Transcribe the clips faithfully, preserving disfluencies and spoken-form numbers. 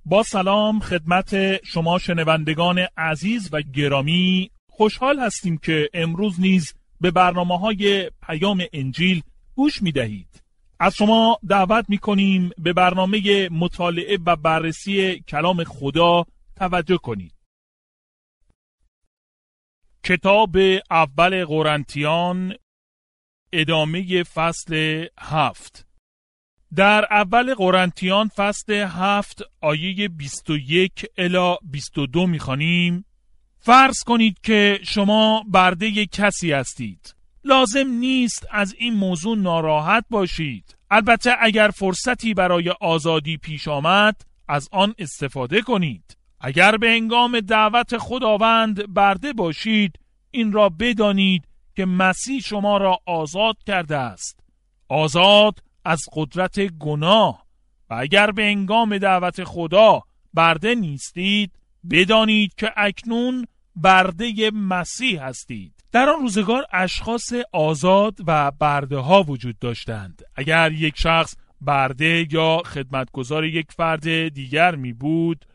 با سلام خدمت شما شنوندگان عزیز و گرامی، خوشحال هستیم که امروز نیز به برنامه‌های پیام انجیل گوش می‌دهید. از شما دعوت می‌کنیم به برنامه مطالعه و بررسی کلام خدا توجه کنید. کتاب اول قرنتیان، ادامه فصل هفت. در اول قرنتیان فصل هفت آیه بیست و یک الی بیست و دو می‌خوانیم: فرض کنید که شما برده کسی هستید. لازم نیست از این موضوع ناراحت باشید. البته اگر فرصتی برای آزادی پیش آمد، از آن استفاده کنید. اگر به هنگام دعوت خداوند برده باشید، این را بدانید که مسیح شما را آزاد کرده است. آزاد از قدرت گناه. و اگر به هنگام دعوت خدا برده نیستید، بدانید که اکنون برده مسیح هستید. در آن روزگار اشخاص آزاد و برده ها وجود داشتند. اگر یک شخص برده یا خدمتگزار یک فرد دیگر می بود،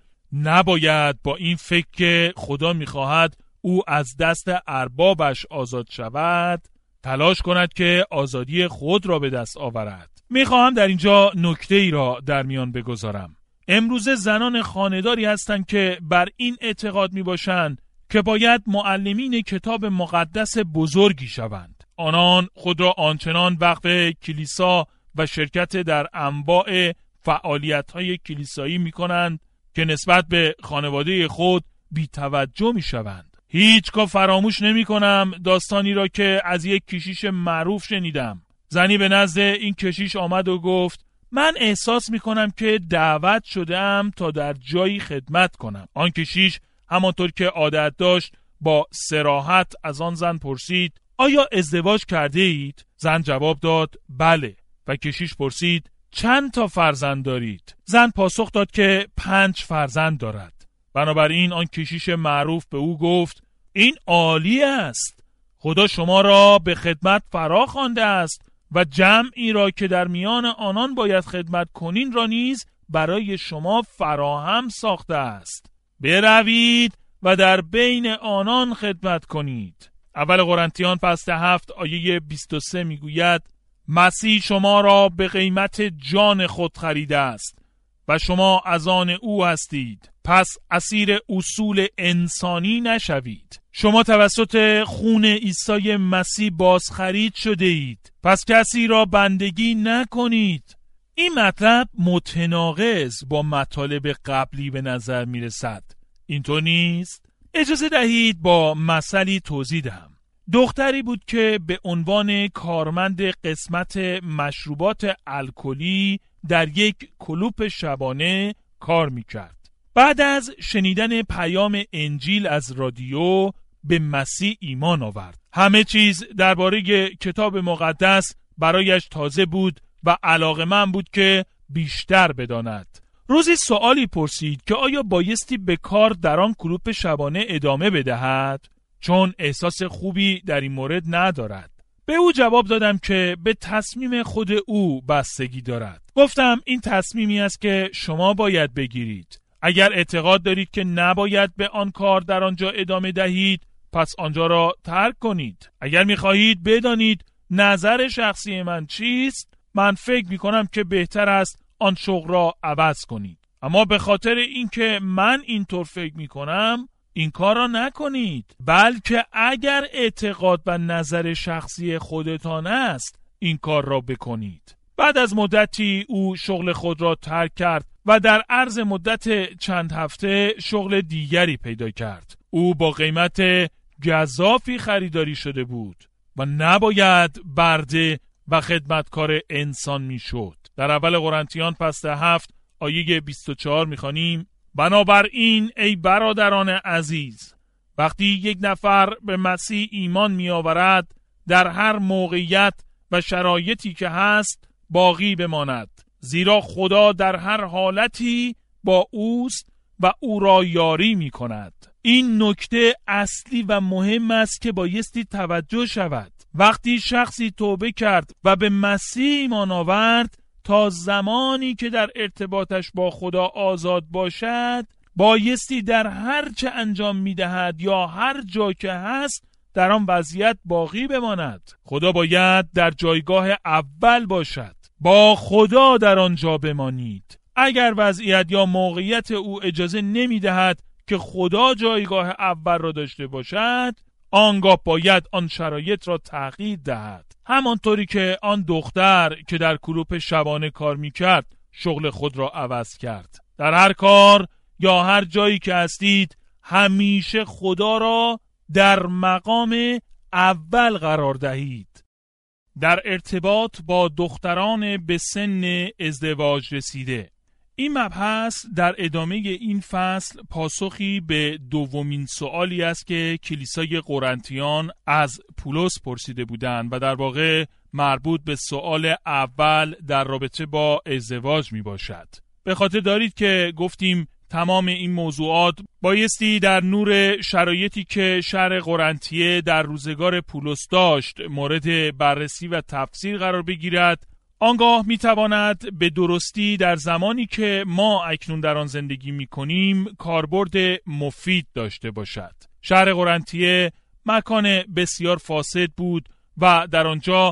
نباید با این فکر که خدا می خواهد او از دست اربابش آزاد شود، تلاش کند که آزادی خود را به دست آورد. می خواهم در اینجا نکته ای را در میان بگذارم. امروزه زنان خانه‌داری هستند که بر این اعتقاد می باشند که باید معلمین کتاب مقدس بزرگی شوند. آنان خود را آنچنان وقف کلیسا و شرکت در انواع فعالیت‌های کلیسایی می‌کنند که نسبت به خانواده خود بی‌توجه می‌شوند. هیچگاه فراموش نمی‌کنم داستانی را که از یک کشیش معروف شنیدم. زنی به نزد این کشیش آمد و گفت: من احساس می‌کنم که دعوت شده‌ام تا در جایی خدمت کنم. آن کشیش همانطور که عادت داشت با صراحت از آن زن پرسید: آیا ازدواج کرده اید؟ زن جواب داد: بله. و کشیش پرسید: چند تا فرزند دارید؟ زن پاسخ داد که پنج فرزند دارد. بنابراین آن کشیش معروف به او گفت: این عالی است. خدا شما را به خدمت فرا خوانده است و جمعی را که در میان آنان باید خدمت کنین را نیز برای شما فراهم ساخته است. بروید و در بین آنان خدمت کنید. اول قرنتیان فصل هفت آیه بیست و سه میگوید: مسیح شما را به قیمت جان خود خریده است و شما از آن او هستید. پس اسیر اصول انسانی نشوید. شما توسط خون عیسی مسیح بازخرید شده اید. پس کسی را بندگی نکنید. این مطلب متناقض با مطالب قبلی به نظر می رسد. اینطور نیست؟ اجازه دهید با مثلی توضیح دهم. دختری بود که به عنوان کارمند قسمت مشروبات الکلی در یک کلوپ شبانه کار می کرد. بعد از شنیدن پیام انجیل از رادیو به مسیح ایمان آورد. همه چیز درباره کتاب مقدس برایش تازه بود و علاقه‌مند بود که بیشتر بداند. روزی سوالی پرسید که آیا بایستی به کار در آن کلوپ شبانه ادامه بدهد، چون احساس خوبی در این مورد ندارد. به او جواب دادم که به تصمیم خود او بستگی دارد. گفتم این تصمیمی است که شما باید بگیرید. اگر اعتقاد دارید که نباید به آن کار در آنجا ادامه دهید، پس آنجا را ترک کنید. اگر می‌خواهید بدانید نظر شخصی من چیست، من فکر می‌کنم که بهتر است آن شغل را عوض کنید. اما به خاطر اینکه من اینطور فکر می‌کنم، این کار را نکنید. بلکه اگر اعتقاد و نظر شخصی خودتان است، این کار را بکنید. بعد از مدتی او شغل خود را ترک کرد و در عرض مدت چند هفته شغل دیگری پیدا کرد. او با قیمت گزافی خریداری شده بود و نباید برده و خدمتکار انسان میشد. در اول قرنتیان فصل هفت آیه بیست و چهار میخوانیم: بنابراین ای برادران عزیز، وقتی یک نفر به مسیح ایمان می آورد، در هر موقعیت و شرایطی که هست باقی بماند، زیرا خدا در هر حالتی با اوست و او را یاری می کند. این نکته اصلی و مهم است که بایستی توجه شود. وقتی شخصی توبه کرد و به مسیح ایمان آورد، تا زمانی که در ارتباطش با خدا آزاد باشد بایستی در هر چه انجام میدهد یا هر جا که هست در آن وضعیت باقی بماند. خدا باید در جایگاه اول باشد. با خدا در آنجا بمانید. اگر وضعیت یا موقعیت او اجازه نمیدهد که خدا جایگاه اول را داشته باشد، آنگاه باید آن شرایط را تغییر دهد. همانطوری که آن دختر که در کلوپ شبانه کار میکرد شغل خود را عوض کرد. در هر کار یا هر جایی که هستید همیشه خدا را در مقام اول قرار دهید. در ارتباط با دختران به سن ازدواج رسیده، این مبحث در ادامه این فصل پاسخی به دومین سوالی است که کلیسای قرنتیان از پولس پرسیده بودند و در واقع مربوط به سوال اول در رابطه با ازدواج می باشد. به خاطر دارید که گفتیم تمام این موضوعات بایستی در نور شرایطی که شهر قرنتیه در روزگار پولس داشت مورد بررسی و تفسیر قرار بگیرد. آنگاه میتواند به درستی در زمانی که ما اکنون در آن زندگی میکنیم کاربرد مفید داشته باشد. شهر قرنتیه مکان بسیار فاسد بود و در آنجا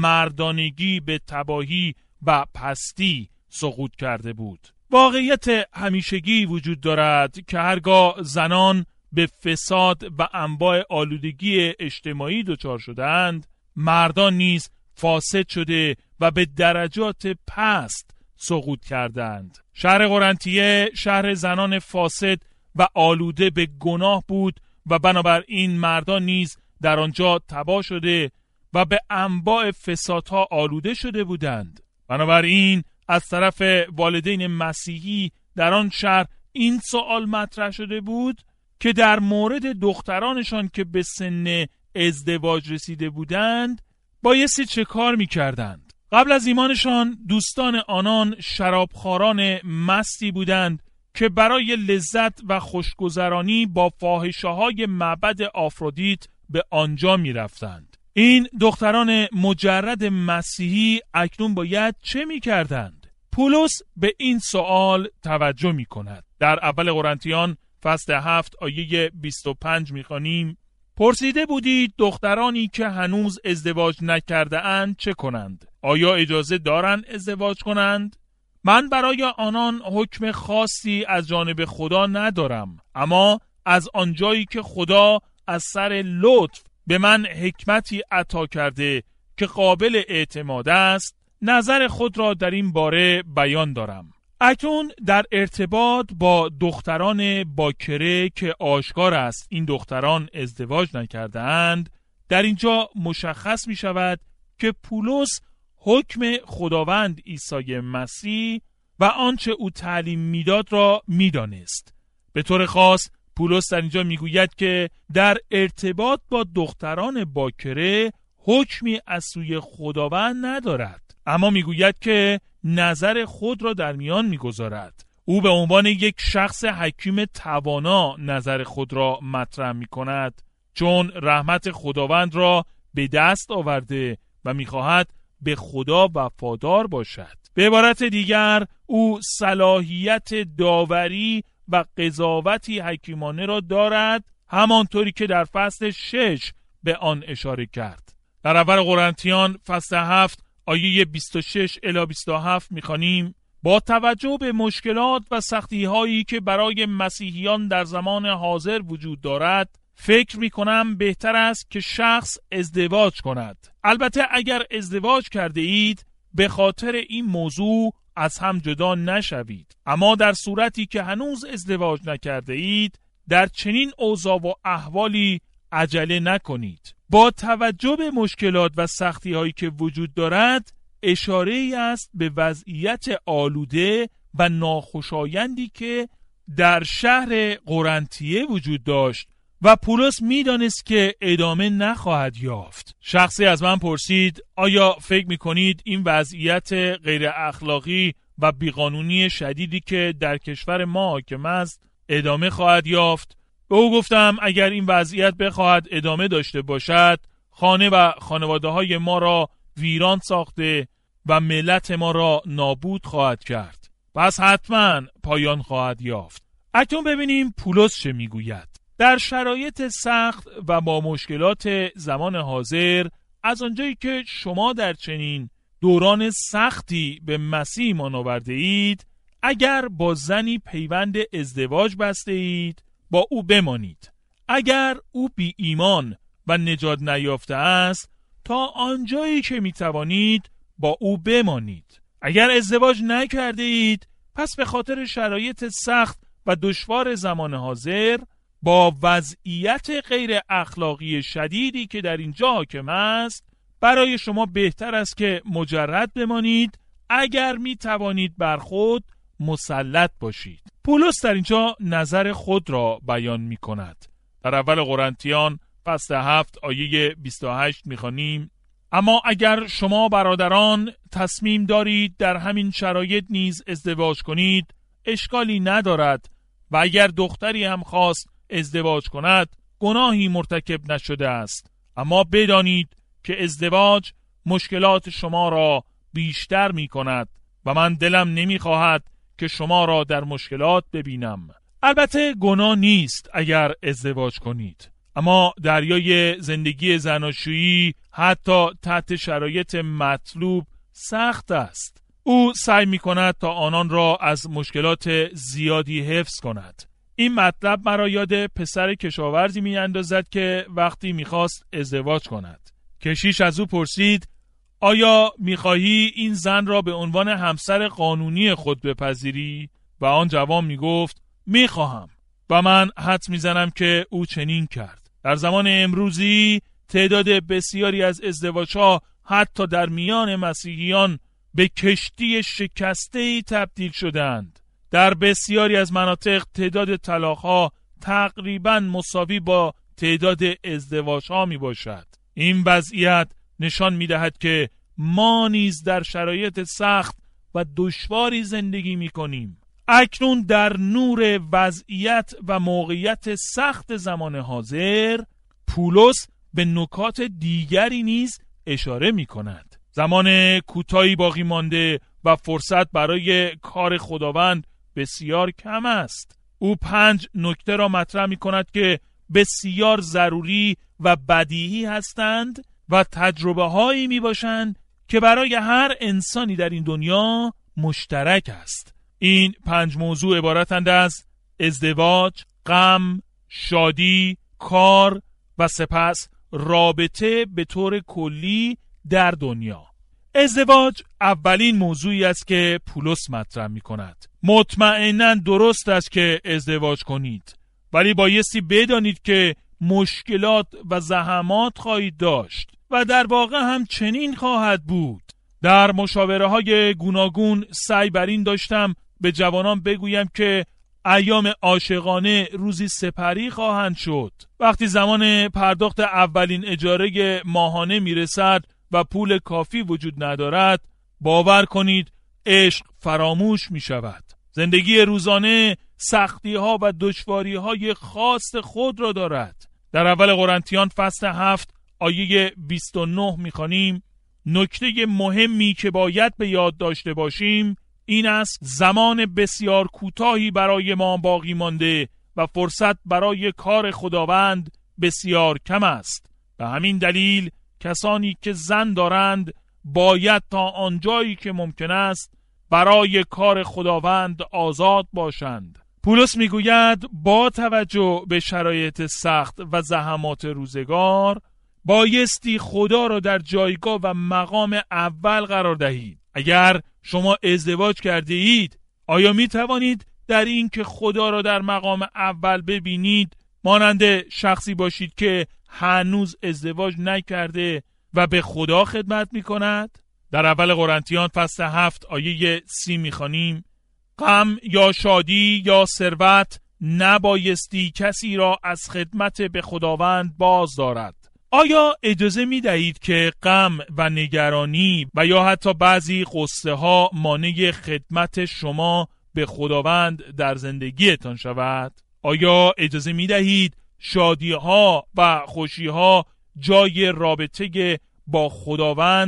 مردانگی به تباهی و پستی سقوط کرده بود. واقعیت همیشگی وجود دارد که هرگاه زنان به فساد و انواع آلودگی اجتماعی دچار شدند، مردان نیز فاسد شده و به درجات پست سقوط کردند. شهر قرنتیه شهر زنان فاسد و آلوده به گناه بود و بنابراین مردان نیز در آنجا تباه شده و به انواع فسادها آلوده شده بودند. بنابراین از طرف والدین مسیحی در آن شهر این سوال مطرح شده بود که در مورد دخترانشان که به سن ازدواج رسیده بودند بایستی چه کار می کردند؟ قبل از ایمانشان دوستان آنان شرابخواران مستی بودند که برای لذت و خوشگذرانی با فاحشه‌های معبد آفرودیت به آنجا می رفتند. این دختران مجرد مسیحی اکنون باید چه می کردند؟ پولس به این سوال توجه می کند. در اول قرنتیان فصل هفت آیه بیست و پنج می خوانیم: پرسیده بودید دخترانی که هنوز ازدواج نکرده اند چه کنند؟ آیا اجازه دارند ازدواج کنند؟ من برای آنان حکم خاصی از جانب خدا ندارم، اما از آنجایی که خدا از سر لطف به من حکمتی عطا کرده که قابل اعتماد است، نظر خود را در این باره بیان دارم. اکنون در ارتباط با دختران باکره که آشکار است این دختران ازدواج نکرده اند، در اینجا مشخص می شود که پولس حکم خداوند عیسی مسیح و آنچه او تعلیم میداد را میدانست. به طور خاص پولس در اینجا میگوید که در ارتباط با دختران باکره حکمی از سوی خداوند ندارد، اما میگوید که نظر خود را در میان میگذارد. او به عنوان یک شخص حکیم توانا نظر خود را مطرح میکند، چون رحمت خداوند را به دست آورده و میخواهد به خدا وفادار باشد. به عبارت دیگر او صلاحیت داوری و قضاوتی حکیمانه را دارد، همانطوری که در فصل شش به آن اشاره کرد. در اول قرنتیان فصل هفت آیه بیست و شش الی بیست و هفت می‌خوانیم: با توجه به مشکلات و سختی‌هایی که برای مسیحیان در زمان حاضر وجود دارد، فکر می‌کنم بهتر است که شخص ازدواج کند. البته اگر ازدواج کرده اید به خاطر این موضوع از هم جدا نشوید، اما در صورتی که هنوز ازدواج نکرده اید در چنین اوضاع و احوالی عجله نکنید. با توجه به مشکلات و سختی هایی که وجود دارد اشاره ای است به وضعیت آلوده و ناخوشایندی که در شهر قرنتیه وجود داشت و پولس میدانست که ادامه نخواهد یافت. شخصی از من پرسید آیا فکر میکنید این وضعیت غیر اخلاقی و بیقانونی شدیدی که در کشور ما حاکم است ادامه خواهد یافت؟ به او گفتم اگر این وضعیت بخواهد ادامه داشته باشد، خانه و خانواده های ما را ویران ساخته و ملت ما را نابود خواهد کرد. پس حتما پایان خواهد یافت. اکنون ببینیم پولس چه میگوید. در شرایط سخت و با مشکلات زمان حاضر، از آنجایی که شما در چنین دوران سختی به مسیح ایمان آورده اید، اگر با زنی پیوند ازدواج بسته اید، با او بمانید. اگر او بی ایمان و نجات نیافته است، تا آنجایی که می توانید با او بمانید. اگر ازدواج نکرده اید، پس به خاطر شرایط سخت و دشوار زمان حاضر، با وضعیت غیر اخلاقی شدیدی که در اینجا حاکم است، برای شما بهتر است که مجرد بمانید اگر می توانید بر خود مسلط باشید. پولس در اینجا نظر خود را بیان می کند. در اول قرنتیان فصل هفت آیه بیست و هشت می خوانیم: اما اگر شما برادران تصمیم دارید در همین شرایط نیز ازدواج کنید، اشکالی ندارد، و اگر دختری هم خواست ازدواج کند، گناهی مرتکب نشده است. اما بدانید که ازدواج مشکلات شما را بیشتر می کند و من دلم نمی خواهد که شما را در مشکلات ببینم. البته گناه نیست اگر ازدواج کنید، اما دریای زندگی زناشویی حتی تحت شرایط مطلوب سخت است. او سعی می کند تا آنان را از مشکلات زیادی حفظ کند. این مطلب مرا یاد پسر کشاورزی می اندازد که وقتی می خواست ازدواج کند، کشیش از او پرسید: آیا می خواهی این زن را به عنوان همسر قانونی خود بپذیری؟ و آن جوان می گفت: می خواهم. و من حدس می زنم که او چنین کرد. در زمان امروزی تعداد بسیاری از ازدواج‌ها حتی در میان مسیحیان به کشتی شکسته‌ای تبدیل شدند. در بسیاری از مناطق تعداد طلاق‌ها تقریباً مساوی با تعداد ازدواج‌ها می باشد. این وضعیت نشان می دهد که ما نیز در شرایط سخت و دشواری زندگی می کنیم. اکنون در نور وضعیت و موقعیت سخت زمان حاضر، پولس به نکات دیگری نیز اشاره می کند. زمان کوتاهی باقی مانده و فرصت برای کار خداوند بسیار کم است. او پنج نکته را مطرح می کند که بسیار ضروری و بدیهی هستند و تجربه هایی می باشند که برای هر انسانی در این دنیا مشترک است. این پنج موضوع عبارتند از ازدواج، غم، شادی، کار و سپس رابطه به طور کلی در دنیا. ازدواج اولین موضوعی است که پولس مطرح می کند. مطمئناً درست است که ازدواج کنید، ولی بایستی بدانید که مشکلات و زحمات خواهید داشت و در واقع هم چنین خواهد بود. در مشاوره های گوناگون سعی بر این داشتم به جوانان بگویم که ایام عاشقانه روزی سپری خواهند شد. وقتی زمان پرداخت اولین اجاره ماهانه میرسد و پول کافی وجود ندارد، باور کنید عشق فراموش می شود. زندگی روزانه سختی ها و دشواری های خاص خود را دارد. در اول قرنتیان فصل هفت آیه بیست و نه می خوانیم: نکته مهمی که باید به یاد داشته باشیم این است زمان بسیار کوتاهی برای ما باقی مانده و فرصت برای کار خداوند بسیار کم است. به همین دلیل کسانی که زن دارند باید تا آنجایی که ممکن است برای کار خداوند آزاد باشند. پولس میگوید با توجه به شرایط سخت و زحمات روزگار بایستی خدا را در جایگاه و مقام اول قرار دهید. اگر شما ازدواج کرده اید، آیا می توانید در این که خدا را در مقام اول ببینید مانند شخصی باشید که هنوز ازدواج نکرده و به خدا خدمت می کند؟ در اول قرنتیان فصل هفت آیه سی می خوانیم: غم یا شادی یا ثروت نبایستی کسی را از خدمت به خداوند باز دارد. آیا اجازه می دهید که غم و نگرانی و یا حتی بعضی غصه ها مانع خدمت شما به خداوند در زندگیتان شود؟ آیا اجازه می دهید شادی ها و خوشی ها جای رابطه با خداوند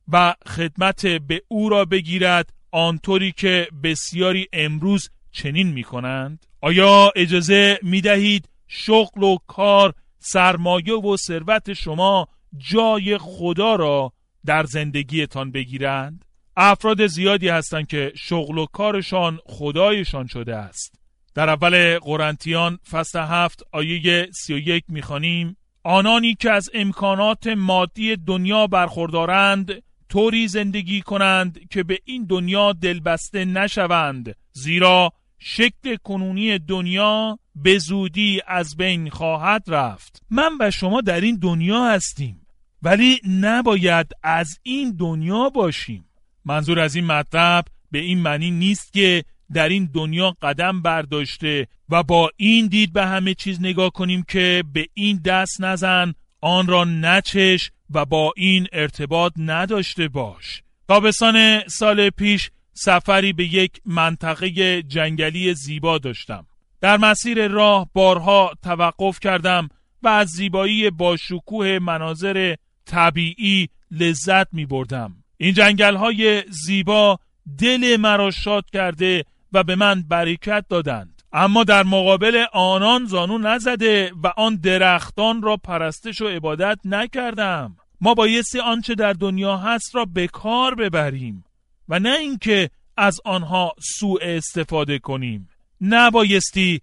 و خدمت به او را بگیرد آنطوری که بسیاری امروز چنین می کنند؟ آیا اجازه می دهید شغل و کار، سرمایه و ثروت شما جای خدا را در زندگیتان بگیرند؟ افراد زیادی هستند که شغل و کارشان خدایشان شده است. در اول قرنتیان فصل هفت آیه سی و یک می خوانیم: آنانی که از امکانات مادی دنیا برخوردارند طوری زندگی کنند که به این دنیا دلبسته نشوند، زیرا شکل کنونی دنیا به زودی از بین خواهد رفت. من و شما در این دنیا هستیم، ولی نباید از این دنیا باشیم. منظور از این مطلب به این معنی نیست که در این دنیا قدم برداشته و با این دید به همه چیز نگاه کنیم که به این دست نزن، آن را نچش و با این ارتباط نداشته باش. تابستان سال پیش سفری به یک منطقه جنگلی زیبا داشتم. در مسیر راه بارها توقف کردم و از زیبایی با شکوه مناظر طبیعی لذت می بردم. این جنگل‌های زیبا دل مرا شاد کرده و به من برکت دادند، اما در مقابل آنان زانو نزده و آن درختان را پرستش و عبادت نکردم. ما بایستی آنچه در دنیا هست را به کار ببریم و نه اینکه از آنها سوء استفاده کنیم. نبایستی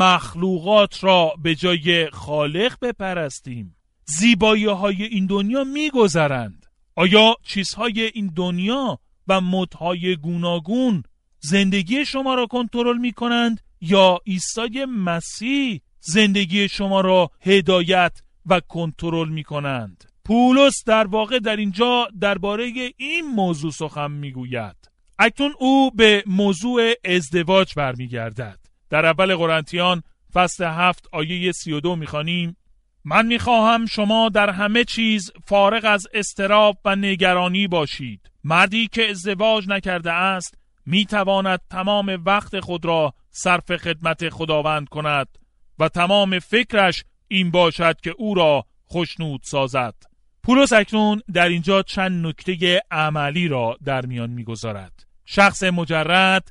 مخلوقات را به جای خالق بپرستیم. زیبایی های این دنیا میگذرند. آیا چیزهای این دنیا و مدهای گوناگون زندگی شما را کنترل می کنند یا عیسی مسیح زندگی شما را هدایت و کنترل می کنند؟ پولس در واقع در اینجا درباره این موضوع سخن می گوید. اکنون او به موضوع ازدواج برمیگردد. در اول قرنتیان فصل هفت آیه سی و دو می خوانیم: من می خواهم شما در همه چیز فارغ از اضطراب و نگرانی باشید. مردی که ازدواج نکرده است می تواند تمام وقت خود را صرف خدمت خداوند کند و تمام فکرش این باشد که او را خوشنود سازد. پولس اکنون در اینجا چند نکته عملی را در میان می‌گذارد. شخص مجرد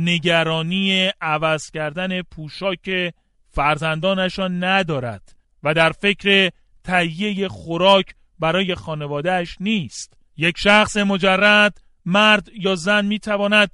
نگرانی عوض کردن پوشاک فرزندانشان ندارد و در فکر تهیه خوراک برای خانوادهش نیست. یک شخص مجرد، مرد یا زن، می‌تواند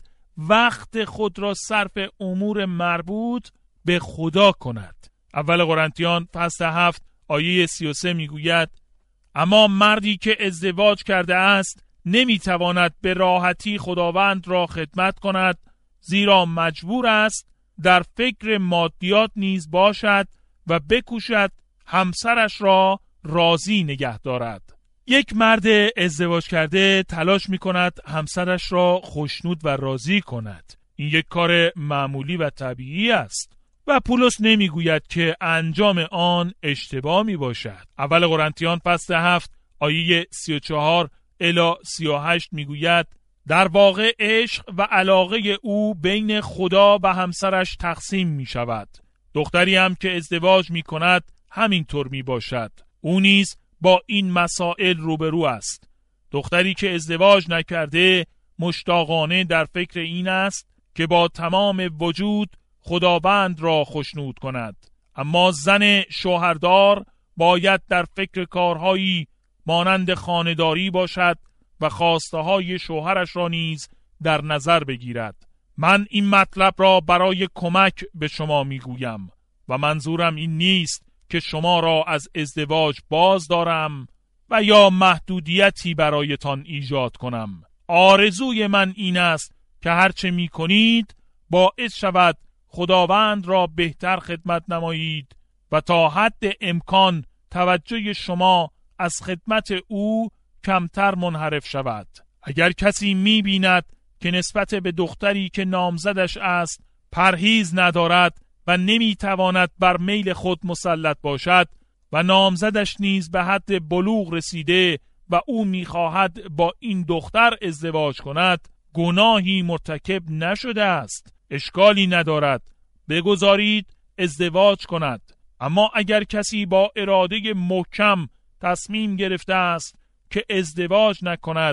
وقت خود را صرف امور مربوط به خدا کند. اول قرنتیان فصل هفت آیه سی و سه میگوید: اما مردی که ازدواج کرده است نمیتواند به راحتی خداوند را خدمت کند، زیرا مجبور است در فکر مادیات نیز باشد و بکوشد همسرش را راضی نگه دارد. یک مرد ازدواج کرده تلاش می کند همسرش را خوشنود و راضی کند. این یک کار معمولی و طبیعی است و پولس نمی گوید که انجام آن اشتباه می باشد. اول قرنتیان فصل هفت آیه سی و چهار الی سی و هشت می گوید: در واقع عشق و علاقه او بین خدا و همسرش تقسیم می شود. دختری هم که ازدواج می کند همینطور می باشد. او نیز با این مسائل روبرو است. دختری که ازدواج نکرده مشتاقانه در فکر این است که با تمام وجود خداوند را خوشنود کند، اما زن شوهردار باید در فکر کارهایی مانند خانه‌داری باشد و خواسته های شوهرش را نیز در نظر بگیرد. من این مطلب را برای کمک به شما میگویم و منظورم این نیست که شما را از ازدواج باز دارم و یا محدودیتی برایتان ایجاد کنم. آرزوی من این است که هرچه می کنید باعث شود خداوند را بهتر خدمت نمایید و تا حد امکان توجه شما از خدمت او کمتر منحرف شود. اگر کسی می بیند که نسبت به دختری که نامزدش است پرهیز ندارد و نمی تواند بر میل خود مسلط باشد و نامزدش نیز به حد بلوغ رسیده و او می خواهد با این دختر ازدواج کند، گناهی مرتکب نشده است. اشکالی ندارد، بگذارید ازدواج کند. اما اگر کسی با اراده محکم تصمیم گرفته است که ازدواج نکند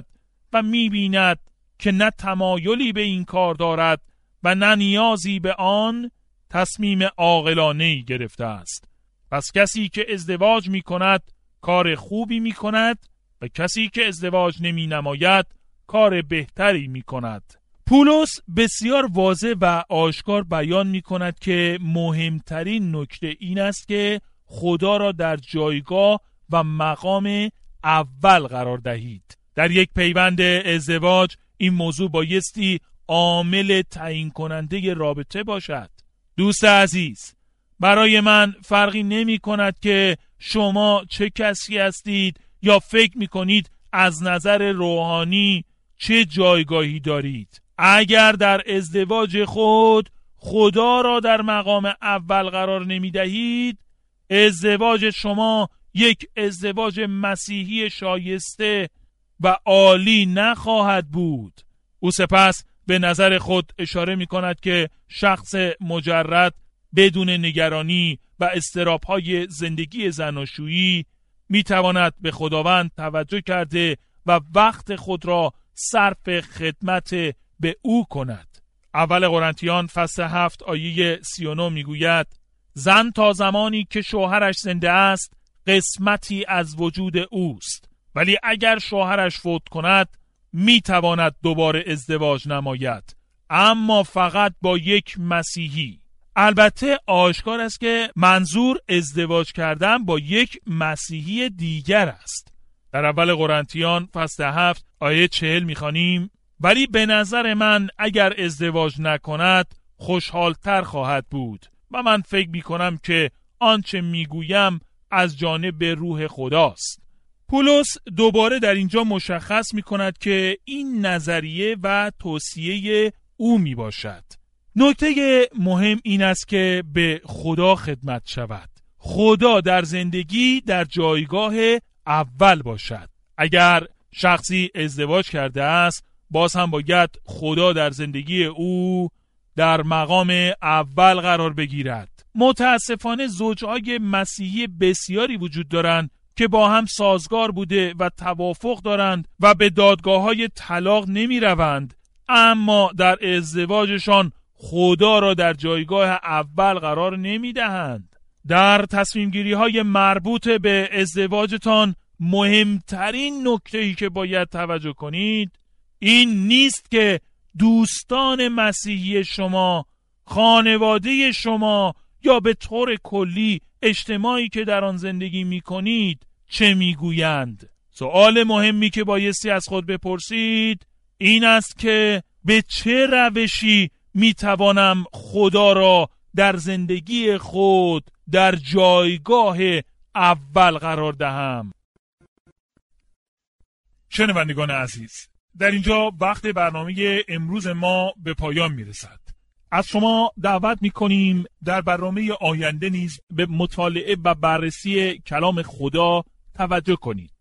و می‌بیند که نه تمایلی به این کار دارد و نه نیازی به آن، تصمیم عاقلانه‌ای گرفته است. پس کسی که ازدواج می‌کند کار خوبی می‌کند و کسی که ازدواج نمی‌نماید کار بهتری می‌کند. پولس بسیار واضح و آشکار بیان می‌کند که مهمترین نکته این است که خدا را در جایگاه و مقام اول قرار دهید. در یک پیوند ازدواج این موضوع بایستی عامل تعیین کننده رابطه باشد. دوست عزیز، برای من فرقی نمی کند که شما چه کسی هستید یا فکر می کنید از نظر روحانی چه جایگاهی دارید. اگر در ازدواج خود خدا را در مقام اول قرار نمی دهید، ازدواج شما یک ازدواج مسیحی شایسته و عالی نخواهد بود. او سپس به نظر خود اشاره می کند که شخص مجرد بدون نگرانی و اضطراب‌های زندگی زناشویی می تواند به خداوند توجه کرده و وقت خود را صرف خدمت به او کند. اول قرنتیان فصل هفت آیه سی و نه می گوید زن تا زمانی که شوهرش زنده است قسمتی از وجود اوست، ولی اگر شوهرش فوت کند می تواند دوباره ازدواج نماید، اما فقط با یک مسیحی. البته آشکار است که منظور ازدواج کردن با یک مسیحی دیگر است. در اول قرنتیان فصل هفت آیه چهل می‌خوانیم ولی به نظر من اگر ازدواج نکند خوشحالتر خواهد بود و من فکر می‌کنم که آنچه می‌گویم از جانب روح خداست. پولس دوباره در اینجا مشخص می‌کند که این نظریه و توصیه او میباشد. نکته مهم این است که به خدا خدمت شود. خدا در زندگی در جایگاه اول باشد. اگر شخصی ازدواج کرده است باز هم باید خدا در زندگی او در مقام اول قرار بگیرد. متاسفانه زوجهای مسیحی بسیاری وجود دارند که با هم سازگار بوده و توافق دارند و به دادگاه‌های طلاق نمی روند، اما در ازدواجشان خدا را در جایگاه اول قرار نمی دهند. در تصمیم گیری های مربوط به ازدواجتان مهمترین نکته‌ای که باید توجه کنید این نیست که دوستان مسیحی شما، خانواده شما یا به طور کلی اجتماعی که در آن زندگی می کنید چه می گویند. سوال مهمی که بایستی از خود بپرسید این است که به چه روشی می توانم خدا را در زندگی خود در جایگاه اول قرار دهم. شنوندگان عزیز، در اینجا وقت برنامه امروز ما به پایان می رسد. از شما دعوت می کنیم در برنامه آینده نیز به مطالعه و بررسی کلام خدا توجه کنید.